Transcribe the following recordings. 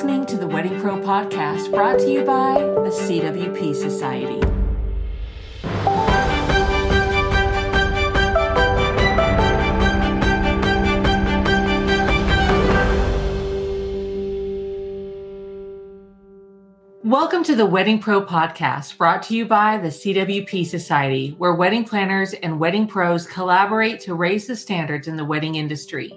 listening to the Wedding Pro podcast brought to you by the CWP Society. Welcome to the Wedding Pro podcast brought to you by the CWP Society, where wedding planners and wedding pros collaborate to raise the standards in the wedding industry.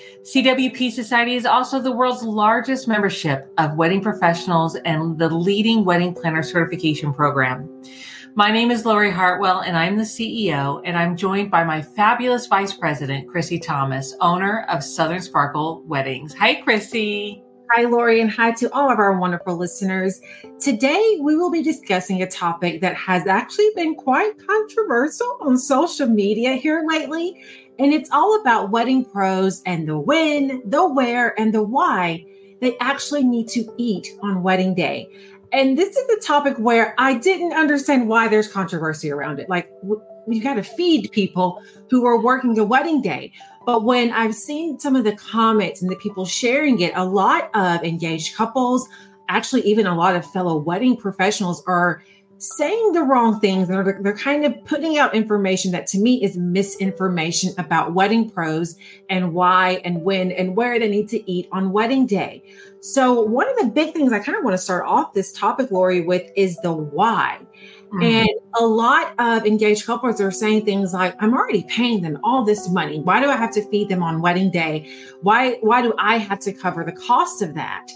CWP Society is also the world's largest membership of wedding professionals and the leading wedding planner certification program. My name is Lori Hartwell, and I'm the CEO, and I'm joined by my fabulous Vice President, Chrissy Thomas, owner of Southern Sparkle Weddings. Hi, Chrissy. Hi, Lori, and hi to all of our wonderful listeners. Today, we will be discussing a topic that has actually been quite controversial on social media here lately. And it's all about wedding pros and the when, the where, and the why they actually need to eat on wedding day. And this is a topic where I didn't understand why there's controversy around it. Like, you got to feed people who are working the wedding day. But when I've seen some of the comments and the people sharing it, a lot of engaged couples, actually even a lot of fellow wedding professionals are saying the wrong things. They're kind of putting out information that to me is misinformation about wedding pros and why and when and where they need to eat on wedding day. So one of the big things I kind of want to start off this topic, Lori, with is the why. And a lot of engaged couples are saying things like, I'm already paying them all this money. Why do I have to feed them on wedding day? Why do I have to cover the cost of that?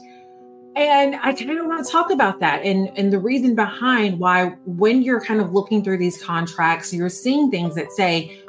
And I kind of want to talk about that and the reason behind why, when you're kind of looking through these contracts, you're seeing things that say,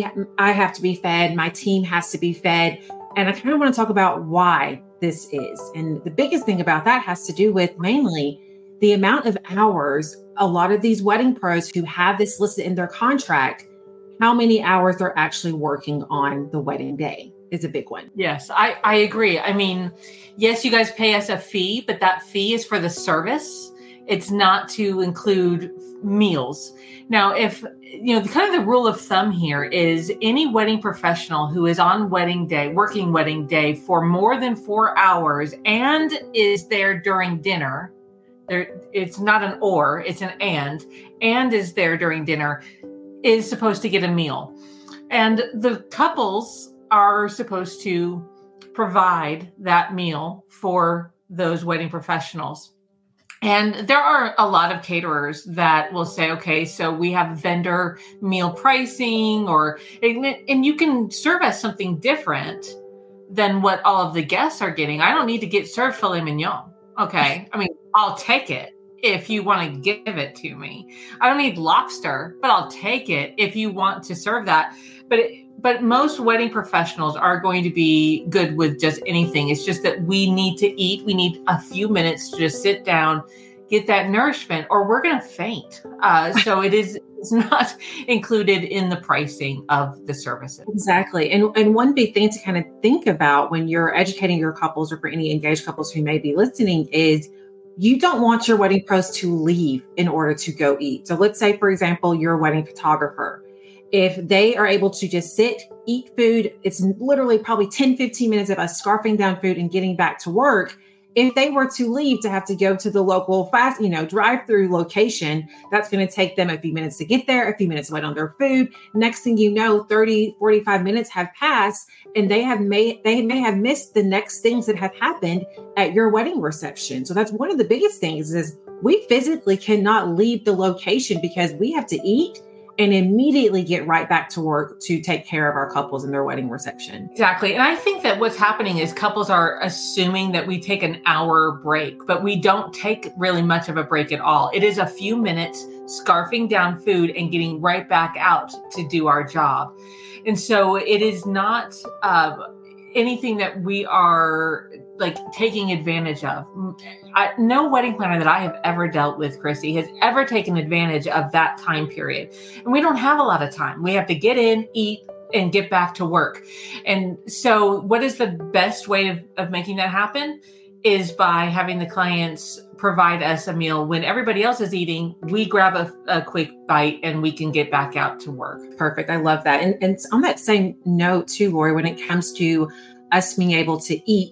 I have to be fed, my team has to be fed. And I kind of want to talk about why this is. And the biggest thing about that has to do with mainly the amount of hours a lot of these wedding pros who have this listed in their contract, how many hours they're actually working on the wedding day is a big one. Yes, I agree. I mean, yes, you guys pay us a fee, but that fee is for the service. It's not to include meals. Now, if, kind of the rule of thumb here is any wedding professional who is on wedding day, working wedding day for more than 4 hours and is there during dinner, it's not an or, it's an and is there during dinner, is supposed to get a meal. And the couples are supposed to provide that meal for those wedding professionals. And there are a lot of caterers that will say, okay, so we have vendor meal pricing, and you can serve us something different than what all of the guests are getting. I don't need to get served filet mignon. Okay. I mean, I'll take it if you want to give it to me. I don't need lobster, but I'll take it if you want to serve that. But most wedding professionals are going to be good with just anything. It's just that we need to eat. We need a few minutes to just sit down, get that nourishment, or we're going to faint. So it's not included in the pricing of the services. Exactly. And one big thing to kind of think about when you're educating your couples, or for any engaged couples who may be listening, is you don't want your wedding pros to leave in order to go eat. So let's say, for example, you're a wedding photographer. If they are able to just sit, eat food, it's literally probably 10, 15 minutes of us scarfing down food and getting back to work. If they were to leave to have to go to the local fast, drive-through location, that's going to take them a few minutes to get there, a few minutes to wait on their food. Next thing you know, 30, 45 minutes have passed, and they may have missed the next things that have happened at your wedding reception. So that's one of the biggest things is we physically cannot leave the location because we have to eat and immediately get right back to work to take care of our couples in their wedding reception. Exactly. And I think that what's happening is couples are assuming that we take an hour break, but we don't take really much of a break at all. It is a few minutes scarfing down food and getting right back out to do our job. And so it is not anything that we are like taking advantage of. No wedding planner that I have ever dealt with, Chrissy, has ever taken advantage of that time period. And we don't have a lot of time. We have to get in, eat, and get back to work. And so what is the best way of making that happen is by having the clients provide us a meal. When everybody else is eating, we grab a quick bite and we can get back out to work. Perfect. I love that. And on that same note too, Lori, when it comes to us being able to eat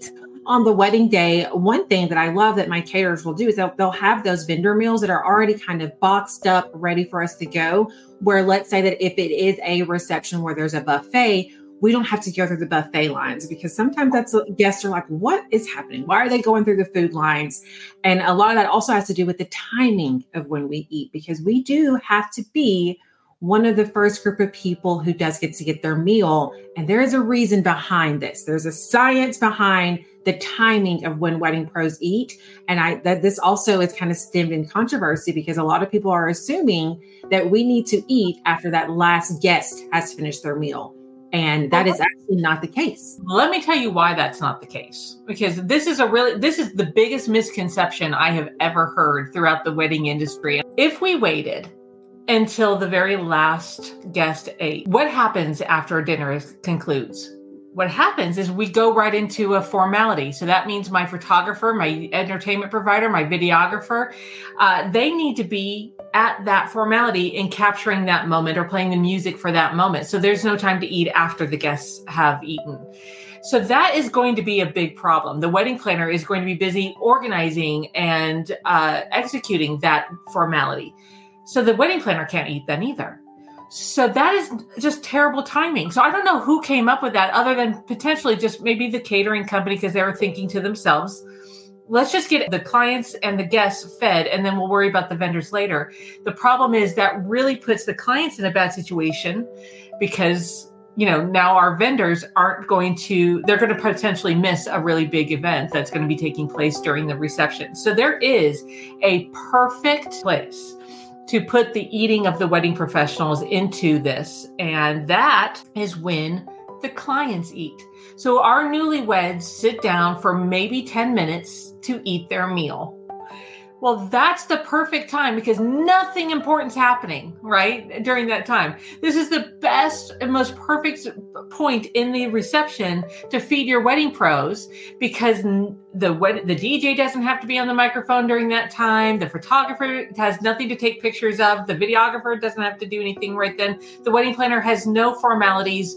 on the wedding day, one thing that I love that my caterers will do is they'll have those vendor meals that are already kind of boxed up, ready for us to go. Where let's say that if it is a reception where there's a buffet, we don't have to go through the buffet lines, because sometimes guests are like, what is happening? Why are they going through the food lines? And a lot of that also has to do with the timing of when we eat, because we do have to be one of the first group of people who does get to get their meal. And there is a reason behind this. There's a science behind the timing of when wedding pros eat. And that this also is kind of stemmed in controversy, because a lot of people are assuming that we need to eat after that last guest has finished their meal. And that is actually not the case. Let me tell you why that's not the case, because this is the biggest misconception I have ever heard throughout the wedding industry. If we waited until the very last guest ate, what happens after dinner concludes? What happens is we go right into a formality. So that means my photographer, my entertainment provider, my videographer, they need to be at that formality and capturing that moment or playing the music for that moment. So there's no time to eat after the guests have eaten. So that is going to be a big problem. The wedding planner is going to be busy organizing and executing that formality. So the wedding planner can't eat then either. So that is just terrible timing. So I don't know who came up with that, other than potentially just maybe the catering company, because they were thinking to themselves, let's just get the clients and the guests fed, and then we'll worry about the vendors later. The problem is that really puts the clients in a bad situation, because, now our vendors they're going to potentially miss a really big event that's going to be taking place during the reception. So there is a perfect place to put the eating of the wedding professionals into this. And that is when the clients eat. So our newlyweds sit down for maybe 10 minutes to eat their meal. Well, that's the perfect time, because nothing important's happening, right, during that time. This is the best and most perfect point in the reception to feed your wedding pros, because the DJ doesn't have to be on the microphone during that time. The photographer has nothing to take pictures of. The videographer doesn't have to do anything right then. The wedding planner has no formalities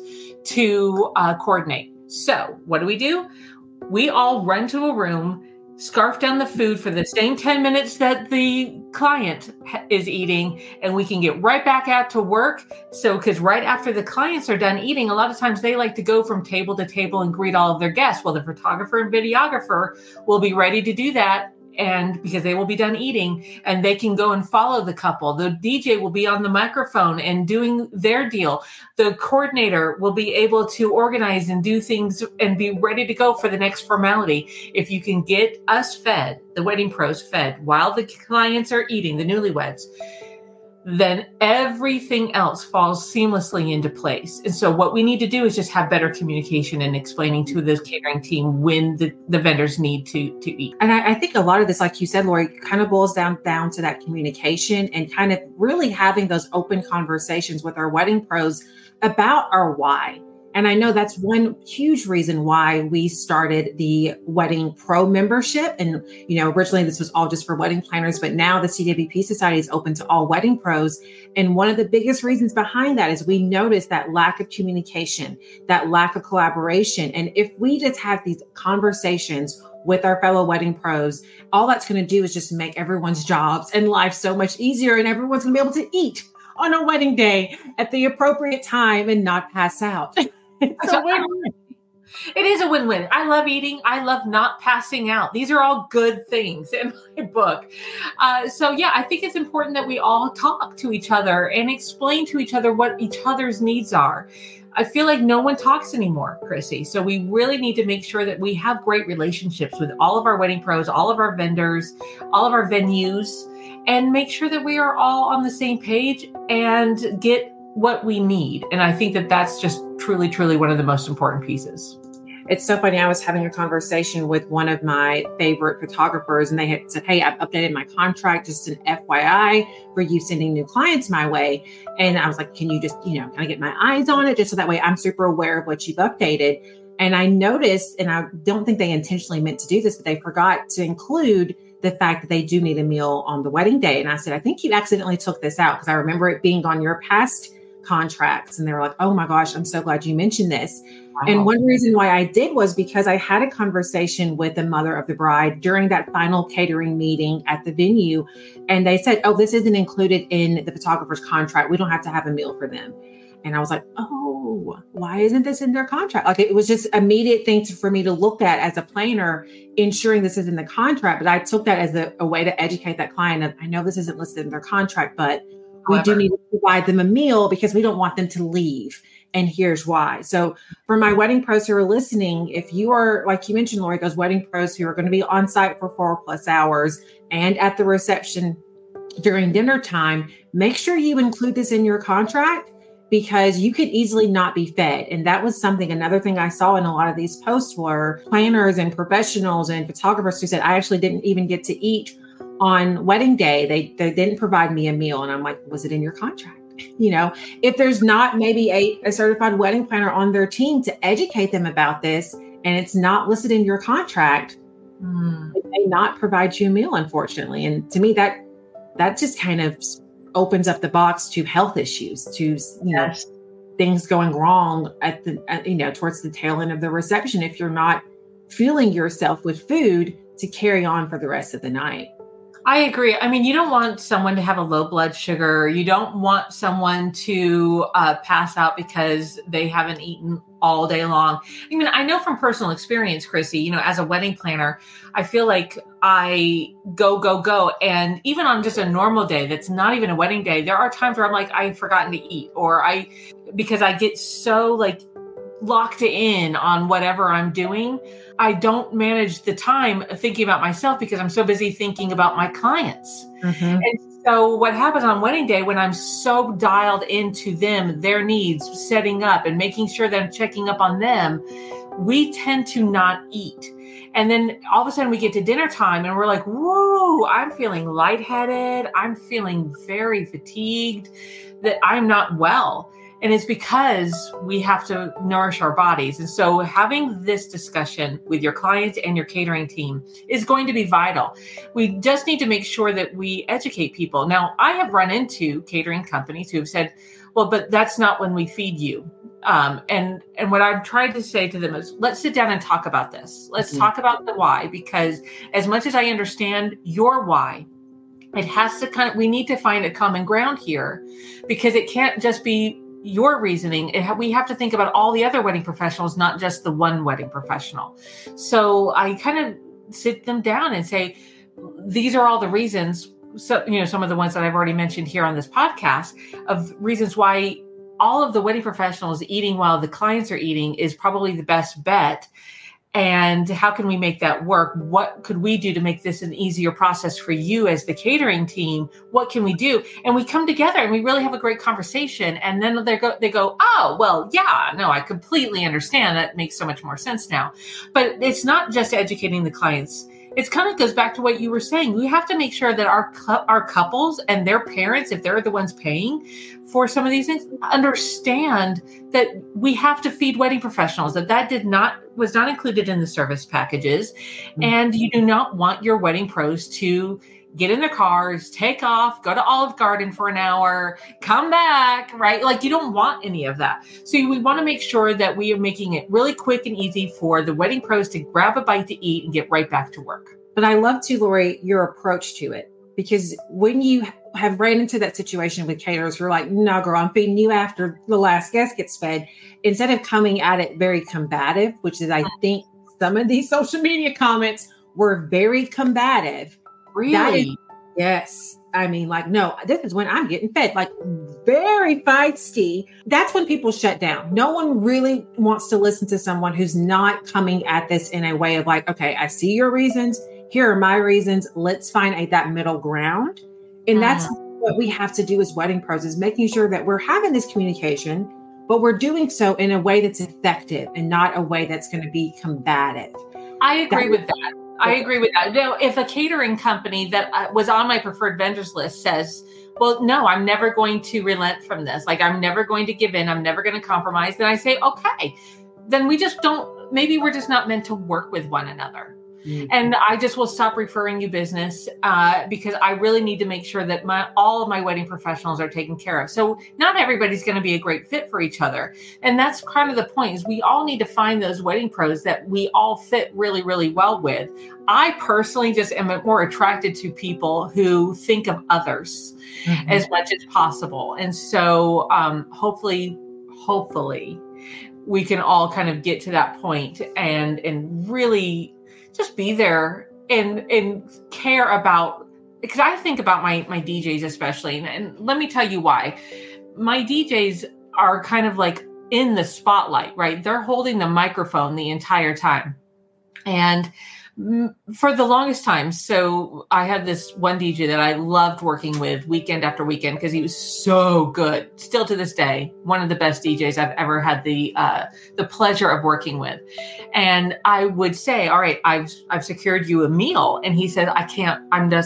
to coordinate. So what do? We all run to a room, scarf down the food for the same 10 minutes that the client is eating, and we can get right back out to work. So, because right after the clients are done eating, a lot of times they like to go from table to table and greet all of their guests. Well, the photographer and videographer will be ready to do that, and because they will be done eating, and they can go and follow the couple. The DJ will be on the microphone and doing their deal. The coordinator will be able to organize and do things and be ready to go for the next formality. If you can get us fed, the wedding pros fed, while the clients are eating, the newlyweds, then everything else falls seamlessly into place. And so what we need to do is just have better communication and explaining to the catering team when the vendors need to eat. And I think a lot of this, like you said, Lori, kind of boils down to that communication and kind of really having those open conversations with our wedding pros about our why. And I know that's one huge reason why we started the Wedding Pro membership. And, originally this was all just for wedding planners, but now the CWP Society is open to all wedding pros. And one of the biggest reasons behind that is we noticed that lack of communication, that lack of collaboration. And if we just have these conversations with our fellow wedding pros, all that's going to do is just make everyone's jobs and life so much easier. And everyone's going to be able to eat on a wedding day at the appropriate time and not pass out. It's a win-win. It is a win-win. I love eating. I love not passing out. These are all good things in my book. So I think it's important that we all talk to each other and explain to each other what each other's needs are. I feel like no one talks anymore, Chrissy. So we really need to make sure that we have great relationships with all of our wedding pros, all of our vendors, all of our venues, and make sure that we are all on the same page and get what we need. And I think that that's just truly, truly one of the most important pieces. It's so funny. I was having a conversation with one of my favorite photographers, and they had said, hey, I've updated my contract, just an FYI for you sending new clients my way. And I was like, can you just, kind of get my eyes on it just so that way I'm super aware of what you've updated. And I noticed, and I don't think they intentionally meant to do this, but they forgot to include the fact that they do need a meal on the wedding day. And I said, I think you accidentally took this out, because I remember it being on your past contracts. And they were like, oh my gosh, I'm so glad you mentioned this. Wow. And one reason why I did was because I had a conversation with the mother of the bride during that final catering meeting at the venue. And they said, oh, this isn't included in the photographer's contract. We don't have to have a meal for them. And I was like, oh, why isn't this in their contract? Like, it was just immediate thing for me to look at as a planner, ensuring this is in the contract. But I took that as a way to educate that client of, I know this isn't listed in their contract, but we do need to provide them a meal because we don't want them to leave. And here's why. So for my wedding pros who are listening, if you are, like you mentioned, Lori, those wedding pros who are going to be on site for 4+ hours and at the reception during dinner time, make sure you include this in your contract, because you could easily not be fed. And that was another thing I saw in a lot of these posts were planners and professionals and photographers who said, I actually didn't even get to eat on wedding day. They didn't provide me a meal. And I'm like, was it in your contract? If there's not maybe a certified wedding planner on their team to educate them about this, and it's not listed in your contract, they may not provide you a meal, unfortunately. And to me, that just kind of opens up the box to health issues, to things going wrong at towards the tail end of the reception if you're not fueling yourself with food to carry on for the rest of the night. I agree. I mean, you don't want someone to have a low blood sugar. You don't want someone to pass out because they haven't eaten all day long. I mean, I know from personal experience, Chrissy, as a wedding planner, I feel like I go. And even on just a normal day, that's not even a wedding day, there are times where I'm like, I've forgotten to eat, because I get so locked in on whatever I'm doing. I don't manage the time thinking about myself because I'm so busy thinking about my clients. Mm-hmm. And so what happens on wedding day, when I'm so dialed into them, their needs, setting up and making sure that I'm checking up on them, we tend to not eat. And then all of a sudden we get to dinner time and we're like, whoa, I'm feeling lightheaded. I'm feeling very fatigued, that I'm not well. And it's because we have to nourish our bodies. And so having this discussion with your clients and your catering team is going to be vital. We just need to make sure that we educate people. Now, I have run into catering companies who have said, well, but that's not when we feed you. And what I've tried to say to them is, let's sit down and talk about this. Let's talk about the why, because as much as I understand your why, it has to we need to find a common ground here, because it can't just be your reasoning. We have to think about all the other wedding professionals, not just the one wedding professional. So I kind of sit them down and say, these are all the reasons. So, some of the ones that I've already mentioned here on this podcast of reasons why all of the wedding professionals eating while the clients are eating is probably the best bet. And how can we make that work? What could we do to make this an easier process for you as the catering team? What can we do? And we come together and we really have a great conversation. And then they go, oh, well, yeah, no, I completely understand. That makes so much more sense now. But it's not just educating the clients. It kind of goes back to what you were saying. We have to make sure that our couples and their parents, if they're the ones paying for some of these things, understand that we have to feed wedding professionals, that was not included in the service packages. Mm-hmm. And you do not want your wedding pros to get in their cars, take off, go to Olive Garden for an hour, come back, right? Like, you don't want any of that. So we want to make sure that we are making it really quick and easy for the wedding pros to grab a bite to eat and get right back to work. But I love too, Lori, your approach to it, because when you have ran into that situation with caterers, you're like, no, girl, I'm feeding you after the last guest gets fed. Instead of coming at it very combative, which is, I think some of these social media comments were very combative. Really? Yes. I mean, no, this is when I'm getting fed, very feisty. That's when people shut down. No one really wants to listen to someone who's not coming at this in a way of okay, I see your reasons. Here are my reasons. Let's find that middle ground. And that's what we have to do as wedding pros, is making sure that we're having this communication, but we're doing so in a way that's effective and not a way that's going to be combative. I agree with that. I agree with that. Now, if a catering company that was on my preferred vendors list says, well, no, I'm never going to relent from this. I'm never going to give in. I'm never going to compromise. Then I say, okay, then maybe we're just not meant to work with one another. And I just will stop referring you business because I really need to make sure that all of my wedding professionals are taken care of. So not everybody's going to be a great fit for each other. And that's kind of the point, is we all need to find those wedding pros that we all fit really, really well with. I personally just am more attracted to people who think of others as much as possible. And so hopefully we can all kind of get to that point and really just be there and care about, because I think about my DJs especially, and let me tell you why. My DJs are kind of like in the spotlight, right? They're holding the microphone the entire time. And for the longest time, so I had this one DJ that I loved working with weekend after weekend because he was so good. Still to this day, one of the best DJs I've ever had the pleasure of working with. And I would say, all right, I've secured you a meal. And he said, I can't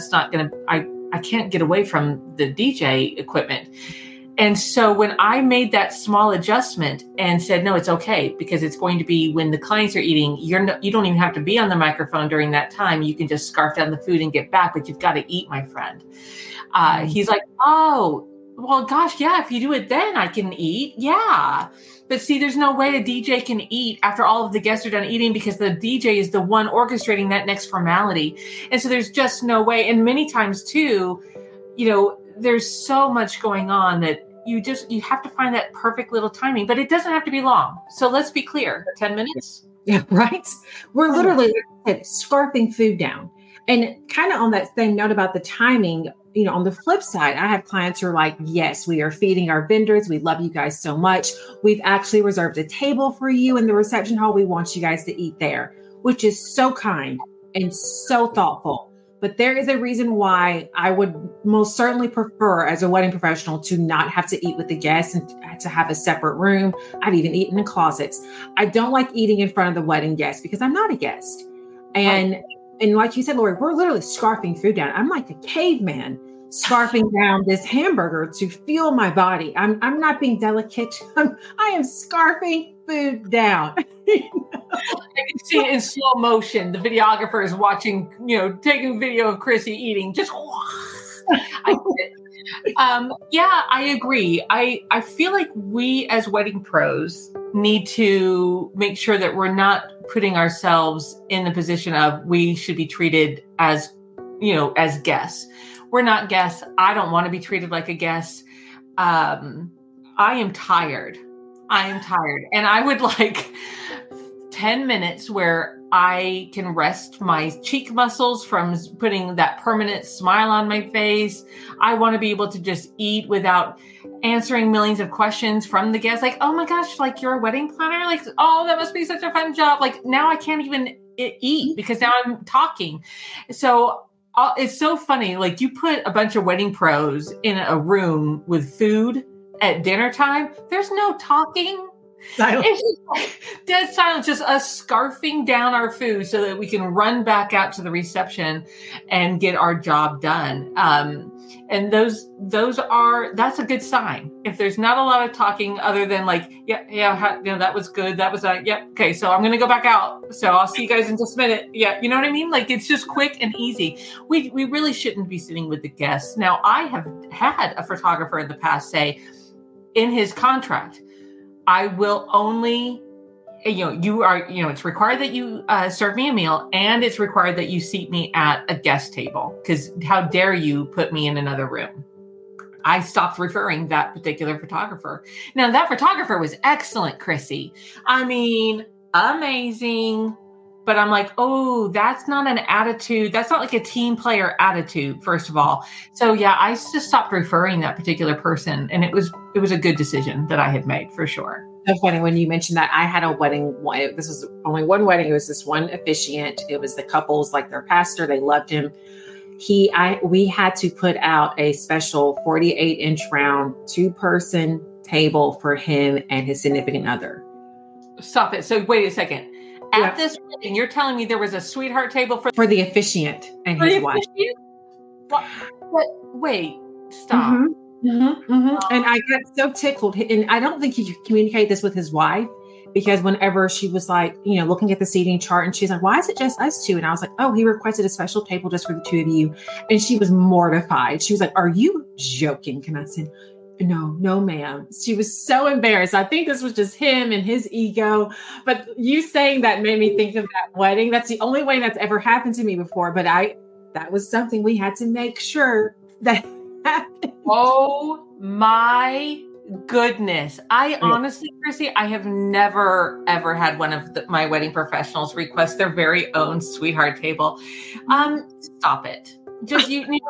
get away from the DJ equipment. And so when I made that small adjustment and said, no, it's okay, because it's going to be when the clients are eating, you don't even have to be on the microphone during that time. You can just scarf down the food and get back, but you've got to eat, my friend. He's like, oh, well, gosh, yeah, if you do it then I can eat. Yeah. But see, there's no way a DJ can eat after all of the guests are done eating, because the DJ is the one orchestrating that next formality. And so there's just no way. And many times too, there's so much going on that you have to find that perfect little timing, but it doesn't have to be long. So let's be clear, 10 minutes. Yeah, right. We're literally scarfing food down. And kind of on that same note about the timing, on the flip side, I have clients who are like, yes, we are feeding our vendors. We love you guys so much. We've actually reserved a table for you in the reception hall. We want you guys to eat there, which is so kind and so thoughtful. But there is a reason why I would most certainly prefer, as a wedding professional, to not have to eat with the guests and to have a separate room. I've even eaten in closets. I don't like eating in front of the wedding guests because I'm not a guest. And like you said, Lori, we're literally scarfing food down. I'm like a caveman scarfing down this hamburger to feel my body. I'm not being delicate. I am scarfing food down. I can see it in slow motion. The videographer is watching, taking video of Chrissy eating. Just, I agree. I feel like we as wedding pros need to make sure that we're not putting ourselves in the position of we should be treated as guests. We're not guests. I don't want to be treated like a guest. I am tired. And I would like 10 minutes where I can rest my cheek muscles from putting that permanent smile on my face. I want to be able to just eat without answering millions of questions from the guests. Like, oh my gosh, like you're a wedding planner? Like, oh, that must be such a fun job. Like now I can't even eat because now I'm talking. So it's so funny. Like you put a bunch of wedding pros in a room with food at dinner time. There's no talking. Silence. It's just like dead silence, just us scarfing down our food so that we can run back out to the reception and get our job done. And that's a good sign. If there's not a lot of talking other than like, that was good. That was okay. So I'm going to go back out. So I'll see you guys in just a minute. Yeah. You know what I mean? Like it's just quick and easy. We really shouldn't be sitting with the guests. Now I have had a photographer in the past say in his contract, I will only, it's required that you serve me a meal, and it's required that you seat me at a guest table, because how dare you put me in another room? I stopped referring that particular photographer. Now that photographer was excellent, Chrissy. I mean, amazing. But I'm like, oh, that's not an attitude. That's not like a team player attitude, first of all. So yeah, I just stopped referring that particular person. And it was a good decision that I had made for sure. So funny when you mentioned that. I had a wedding. This was only one wedding. It was this one officiant. It was the couple's, like their pastor. They loved him. We had to put out a special 48-inch round 2-person table for him and his significant other. Stop it. So wait a second. At this wedding, you're telling me there was a sweetheart table for the officiant and his wife. But wait, stop. Mm-hmm, mm-hmm, mm-hmm. And I got so tickled. And I don't think he communicated this with his wife, because whenever she was like, looking at the seating chart and she's like, why is it just us two? And I was like, oh, he requested a special table just for the two of you. And she was mortified. She was like, are you joking? And I said, no, ma'am. She was so embarrassed. I think this was just him and his ego. But you saying that made me think of that wedding. That's the only way that's ever happened to me before. But that was something we had to make sure that happened. Oh my goodness. Honestly, Chrissy, I have never, ever had one of my wedding professionals request their very own sweetheart table. Stop it. Just,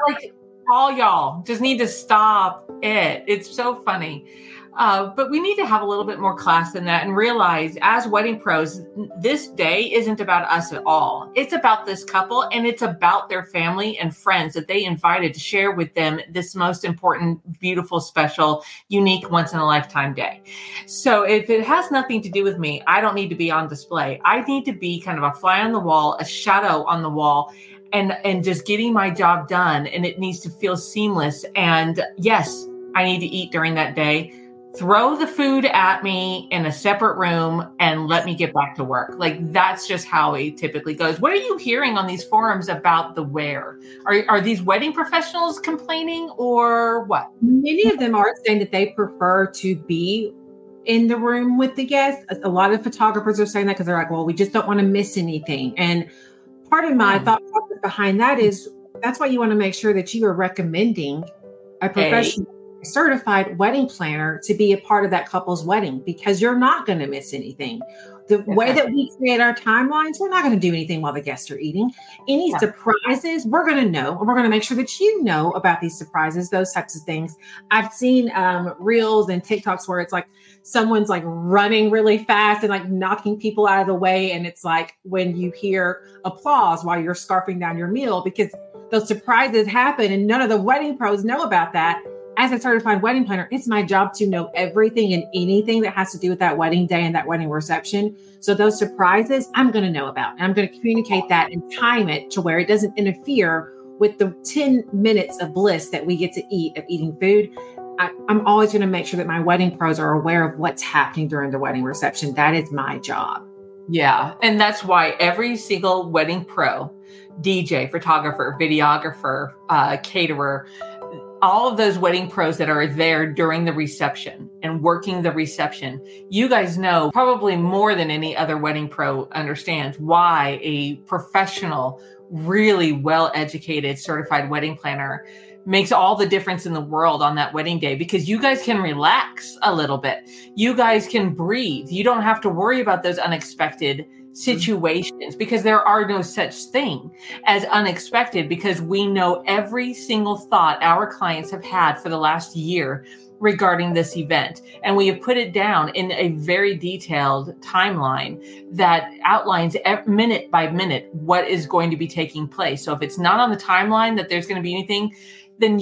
all y'all just need to stop it. It's so funny. But we need to have a little bit more class than that and realize as wedding pros, this day isn't about us at all. It's about this couple and it's about their family and friends that they invited to share with them this most important, beautiful, special, unique, once in a lifetime day. So if it has nothing to do with me, I don't need to be on display. I need to be kind of a fly on the wall, a shadow on the wall, and just getting my job done. And it needs to feel seamless. And yes, I need to eat during that day. Throw the food at me in a separate room and let me get back to work. Like, that's just how it typically goes. What are you hearing on these forums about the wear? Are these wedding professionals complaining or what? Many of them are saying that they prefer to be in the room with the guests. A lot of photographers are saying that because they're like, well, we just don't want to miss anything. And part of my thought process behind that is that's why you want to make sure that you are recommending a professional certified wedding planner to be a part of that couple's wedding, because you're not going to miss anything. The way that we create our timelines, we're not going to do anything while the guests are eating. Any surprises, we're going to know, and we're going to make sure that you know about these surprises, those types of things. I've seen reels and TikToks where it's like someone's like running really fast and like knocking people out of the way. And it's like when you hear applause while you're scarfing down your meal, because those surprises happen and none of the wedding pros know about that. As a certified wedding planner, it's my job to know everything and anything that has to do with that wedding day and that wedding reception. So those surprises, I'm going to know about. And I'm going to communicate that and time it to where it doesn't interfere with the 10 minutes of bliss that we get to eat of eating food. I'm always going to make sure that my wedding pros are aware of what's happening during the wedding reception. That is my job. Yeah. And that's why every single wedding pro, DJ, photographer, videographer, caterer, all of those wedding pros that are there during the reception and working the reception, you guys know probably more than any other wedding pro understands why a professional, really well-educated, certified wedding planner makes all the difference in the world on that wedding day, because you guys can relax a little bit. You guys can breathe. You don't have to worry about those unexpected situations, because there are no such thing as unexpected, because we know every single thought our clients have had for the last year regarding this event. And we have put it down in a very detailed timeline that outlines minute by minute what is going to be taking place. So if it's not on the timeline that there's going to be anything, then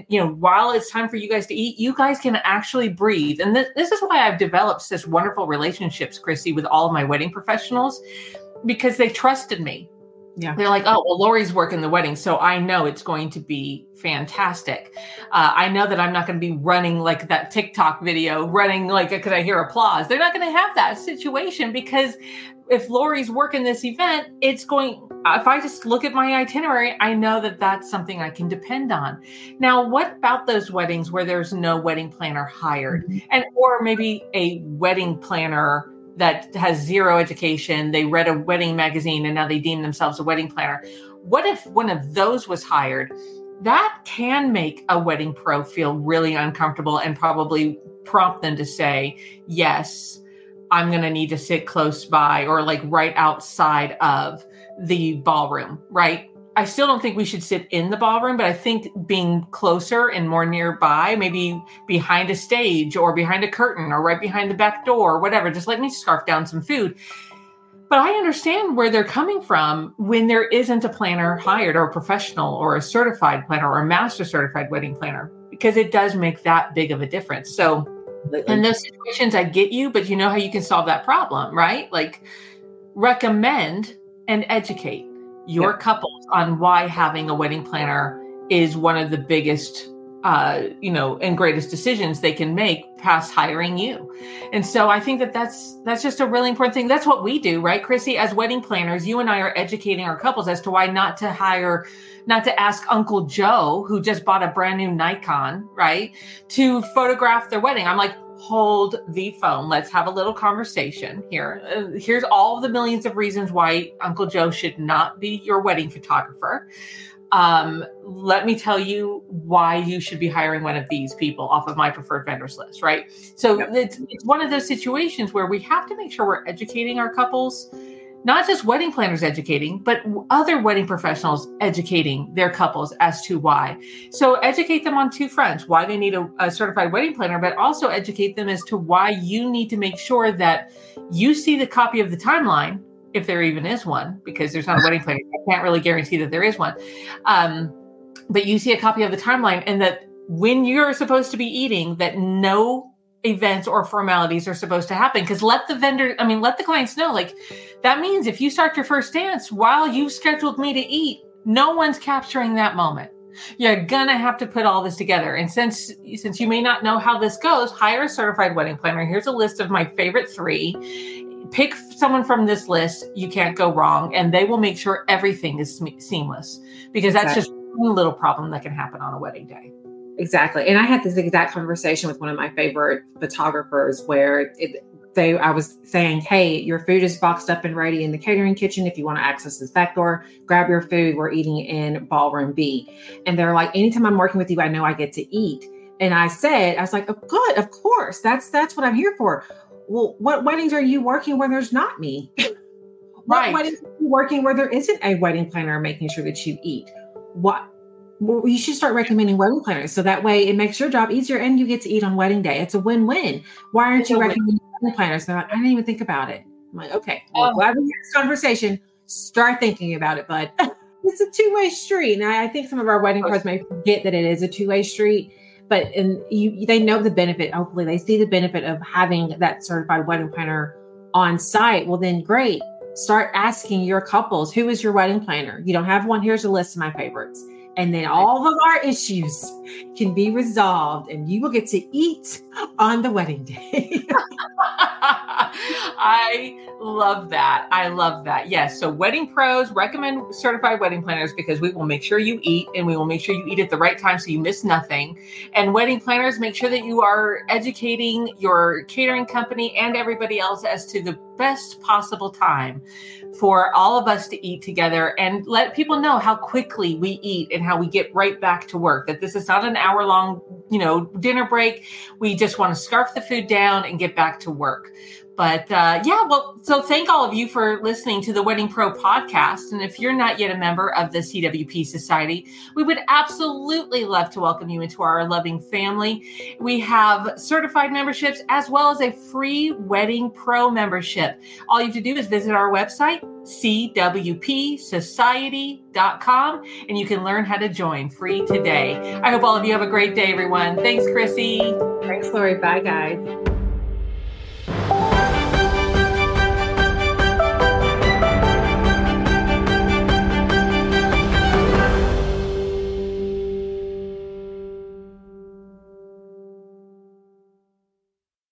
while it's time for you guys to eat, you guys can actually breathe. And this is why I've developed such wonderful relationships, Chrissy, with all of my wedding professionals, because they trusted me. Yeah. They're like, oh, well, Lori's working the wedding, so I know it's going to be fantastic. I know that I'm not going to be running like that TikTok video, running like, because I hear applause. They're not going to have that situation, because if Lori's working this event, if I just look at my itinerary, I know that that's something I can depend on. Now, what about those weddings where there's no wedding planner hired, or maybe a wedding planner that has zero education? They read a wedding magazine and now they deem themselves a wedding planner. What if one of those was hired? That can make a wedding pro feel really uncomfortable and probably prompt them to say, yes, I'm going to need to sit close by or like right outside of the ballroom, right? I still don't think we should sit in the ballroom, but I think being closer and more nearby, maybe behind a stage or behind a curtain or right behind the back door or whatever, just let me scarf down some food. But I understand where they're coming from when there isn't a planner hired, or a professional or a certified planner or a master certified wedding planner, because it does make that big of a difference. So in those situations, I get you, but you know how you can solve that problem, right? Like, recommend and educate your couples on why having a wedding planner is one of the biggest and greatest decisions they can make past hiring you. And so I think that's just a really important thing. That's what we do, right, Chrissy? As wedding planners, you and I are educating our couples as to why not to ask Uncle Joe, who just bought a brand new Nikon, right, to photograph their wedding. I'm like, hold the phone. Let's have a little conversation here. Here's all of the millions of reasons why Uncle Joe should not be your wedding photographer. Let me tell you why you should be hiring one of these people off of my preferred vendors list, right? So it's one of those situations where we have to make sure we're educating our couples, not just wedding planners educating, but other wedding professionals educating their couples as to why. So educate them on two fronts, why they need a certified wedding planner, but also educate them as to why you need to make sure that you see the copy of the timeline, if there even is one, because there's not a wedding planner. I can't really guarantee that there is one. But you see a copy of the timeline, and that when you're supposed to be eating, that no events or formalities are supposed to happen. Because let the clients know, like, that means if you start your first dance while you've scheduled me to eat, no one's capturing that moment. You're gonna have to put all this together. And since you may not know how this goes, hire a certified wedding planner. Here's a list of my favorite 3. Pick someone from this list. You can't go wrong. And they will make sure everything is seamless, because that's just one little problem that can happen on a wedding day. Exactly. And I had this exact conversation with one of my favorite photographers where I was saying, hey, your food is boxed up and ready in the catering kitchen. If you want to access this back door, grab your food. We're eating in ballroom B. And they're like, anytime I'm working with you, I know I get to eat. And I was like, oh, good, of course. That's what I'm here for. Well, what weddings are you working where there's not me? What weddings are you working where there isn't a wedding planner making sure that you eat? Well, you should start recommending wedding planners. So that way it makes your job easier and you get to eat on wedding day. It's a win-win. Why aren't you recommending wedding planners? They're like, I didn't even think about it. I'm like, okay, well, glad we had this conversation. Start thinking about it, bud. It's a two-way street. And I think some of our wedding pros may forget that it is a two-way street. But they know the benefit. Hopefully they see the benefit of having that certified wedding planner on site. Well, then great. Start asking your couples, who is your wedding planner? You don't have one. Here's a list of my favorites. And then all of our issues can be resolved and you will get to eat on the wedding day. I love that. Yes. So wedding pros recommend certified wedding planners because we will make sure you eat, and we will make sure you eat at the right time so you miss nothing. And wedding planners make sure that you are educating your catering company and everybody else as to the best possible time for all of us to eat together, and let people know how quickly we eat and how we get right back to work. That this is not an hour-long, dinner break. We just want to scarf the food down and get back to work. But so thank all of you for listening to the Wedding Pro podcast. And if you're not yet a member of the CWP Society, we would absolutely love to welcome you into our loving family. We have certified memberships as well as a free Wedding Pro membership. All you have to do is visit our website, cwpsociety.com, and you can learn how to join free today. I hope all of you have a great day, everyone. Thanks, Chrissy. Thanks, Lori. Bye, guys.